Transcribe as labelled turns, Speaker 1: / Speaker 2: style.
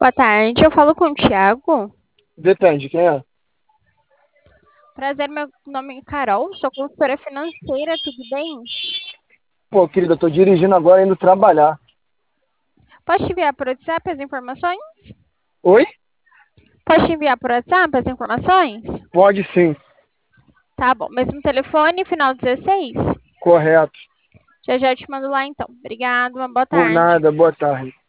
Speaker 1: Boa tarde, eu falo com o Thiago.
Speaker 2: Depende, quem é?
Speaker 1: Prazer, meu nome é Carol, sou consultora financeira, tudo bem?
Speaker 2: Pô, querida, eu tô dirigindo agora indo trabalhar.
Speaker 1: Posso te enviar por WhatsApp as informações?
Speaker 2: Oi?
Speaker 1: Posso te enviar por WhatsApp as informações?
Speaker 2: Pode sim,
Speaker 1: Tá bom, mesmo telefone, final 16?
Speaker 2: correto.
Speaker 1: Já já eu te mando lá então. Obrigada, uma boa
Speaker 2: Por
Speaker 1: tarde.
Speaker 2: nada, boa tarde.